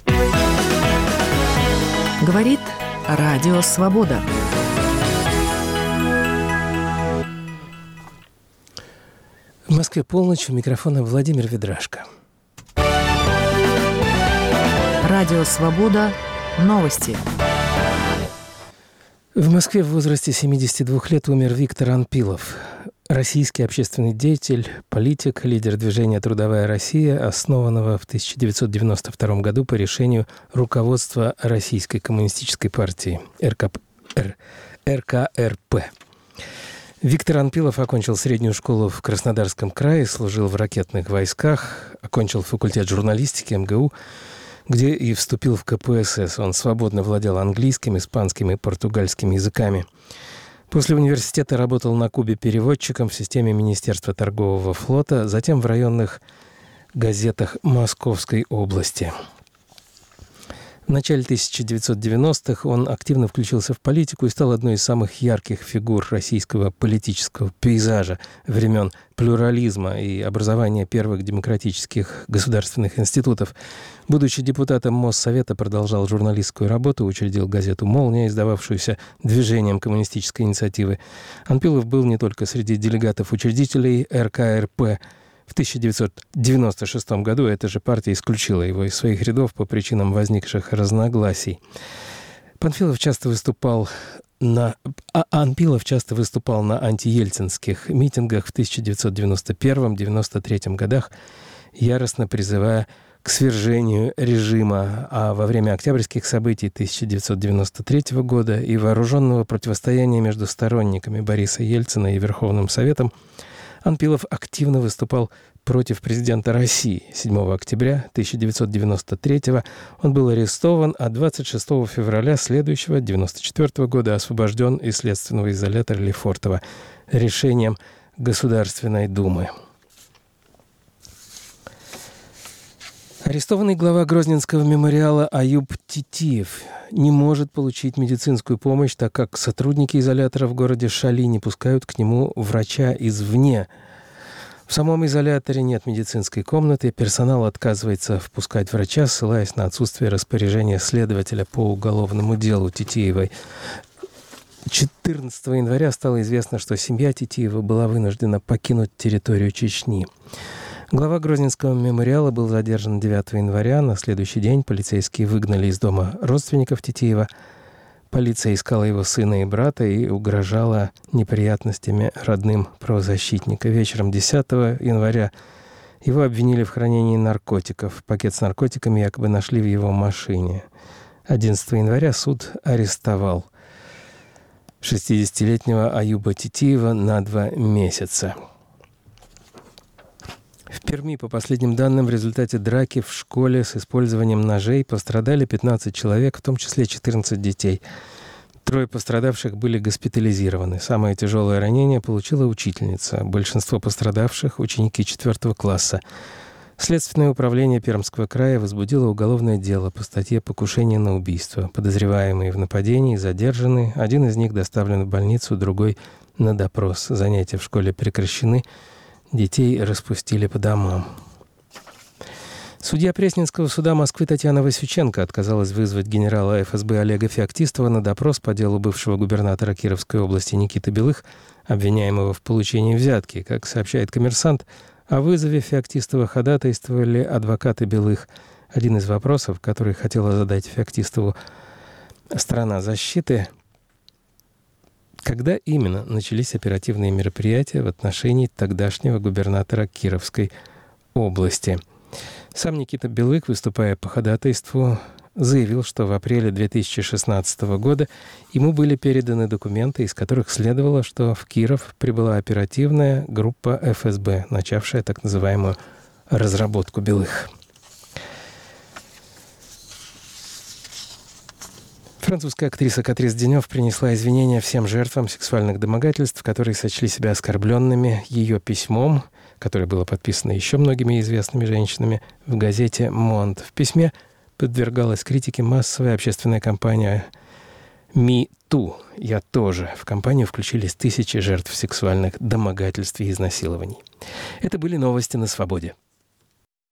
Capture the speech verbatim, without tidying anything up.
Говорит Радио Свобода. В Москве полночь, у микрофона Владимир Ведрашко. Радио Свобода. Новости. В Москве в возрасте семидесяти двух лет умер Виктор Анпилов. Российский общественный деятель, политик, лидер движения «Трудовая Россия», основанного в тысяча девятьсот девяносто втором году по решению руководства Российской коммунистической партии эр ка эр пэ. Виктор Анпилов окончил среднюю школу в Краснодарском крае, служил в ракетных войсках, окончил факультет журналистики эм гэ у, где и вступил в ка пэ эс эс. Он свободно владел английским, испанским и португальским языками. После университета работал на Кубе переводчиком в системе Министерства торгового флота, затем в районных газетах Московской области. В начале тысяча девятьсот девяностых он активно включился в политику и стал одной из самых ярких фигур российского политического пейзажа времен плюрализма и образования первых демократических государственных институтов. Будучи депутатом Моссовета, продолжал журналистскую работу, учредил газету «Молния», издававшуюся движением коммунистической инициативы. Анпилов был не только среди делегатов-учредителей эр ка эр пэ. В тысяча девятьсот девяносто шестом году эта же партия исключила его из своих рядов по причинам возникших разногласий. Панфилов часто выступал на... А Анпилов часто выступал на антиельцинских митингах в тысяча девятьсот девяносто первом — девяносто третьем годах, яростно призывая к свержению режима, а во время октябрьских событий тысяча девятьсот девяносто третьего года и вооруженного противостояния между сторонниками Бориса Ельцина и Верховным Советом Анпилов активно выступал против президента России. седьмого октября тысяча девятьсот девяносто третьего он был арестован, а двадцать шестого февраля следующего, девяносто четвёртого года, освобожден из следственного изолятора Лефортово решением Государственной Думы. Арестованный глава Грозненского мемориала Аюб Титиев не может получить медицинскую помощь, так как сотрудники изолятора в городе Шали не пускают к нему врача извне. В самом изоляторе нет медицинской комнаты, персонал отказывается впускать врача, ссылаясь на отсутствие распоряжения следователя по уголовному делу Титиевой. четырнадцатого января стало известно, что семья Титиева была вынуждена покинуть территорию Чечни. Глава Грозненского мемориала был задержан девятого января. На следующий день полицейские выгнали из дома родственников Титиева. Полиция искала его сына и брата и угрожала неприятностями родным правозащитника. Вечером десятого января его обвинили в хранении наркотиков. Пакет с наркотиками якобы нашли в его машине. одиннадцатого января суд арестовал шестидесятилетнего Аюба Титиева на два месяца. В Перми, по последним данным, в результате драки в школе с использованием ножей пострадали пятнадцать человек, в том числе четырнадцать детей. Трое пострадавших были госпитализированы. Самое тяжелое ранение получила учительница. Большинство пострадавших – ученики четвертого класса. Следственное управление Пермского края возбудило уголовное дело по статье «Покушение на убийство». Подозреваемые в нападении задержаны. Один из них доставлен в больницу, другой – на допрос. Занятия в школе прекращены. Детей распустили по домам. Судья Пресненского суда Москвы Татьяна Васюченко отказалась вызвать генерала эф эс бэ Олега Феоктистова на допрос по делу бывшего губернатора Кировской области Никиты Белых, обвиняемого в получении взятки. Как сообщает «Коммерсант», о вызове Феоктистова ходатайствовали адвокаты Белых. Один из вопросов, который хотела задать Феоктистову сторона защиты: когда именно начались оперативные мероприятия в отношении тогдашнего губернатора Кировской области? Сам Никита Белых, выступая по ходатайству, заявил, что в апреле две тысячи шестнадцатого года ему были переданы документы, из которых следовало, что в Киров прибыла оперативная группа эф эс бэ, начавшая так называемую разработку Белых. Французская актриса Катрис Денёв принесла извинения всем жертвам сексуальных домогательств, которые сочли себя оскорбленными ее письмом, которое было подписано еще многими известными женщинами, в газете «Монд». В письме подвергалась критике массовая общественная кампания «Me Too» – «Я тоже». В кампанию включились тысячи жертв сексуальных домогательств и изнасилований. Это были новости на «Свободе».